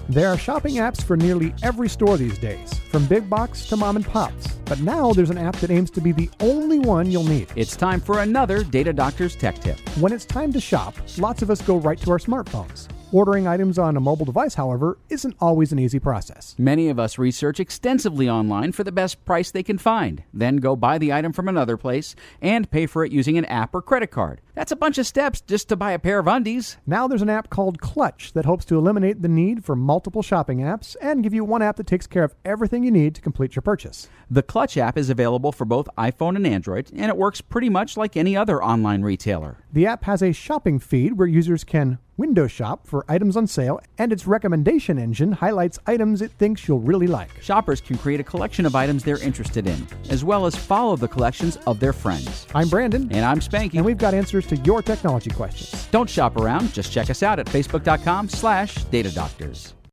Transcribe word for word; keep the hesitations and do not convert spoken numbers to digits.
There are shopping apps for nearly every store these days, from big box to mom and pops. But now there's an app that aims to be the only one you'll need. It's time for another Data Doctors Tech Tip. When it's time to shop, lots of us go right to our smartphones. Ordering items on a mobile device, however, isn't always an easy process. Many of us research extensively online for the best price they can find, then go buy the item from another place and pay for it using an app or credit card. That's a bunch of steps just to buy a pair of undies. Now there's an app called Clutch that hopes to eliminate the need for multiple shopping apps and give you one app that takes care of everything you need to complete your purchase. The Clutch app is available for both iPhone and Android, and it works pretty much like any other online retailer. The app has a shopping feed where users can window shop for items on sale, and its recommendation engine highlights items it thinks you'll really like. Shoppers can create a collection of items they're interested in, as well as follow the collections of their friends. I'm Brandon. And I'm Spanky. And we've got answers to your technology questions. Don't shop around. Just check us out at facebook.com slash Data Doctors.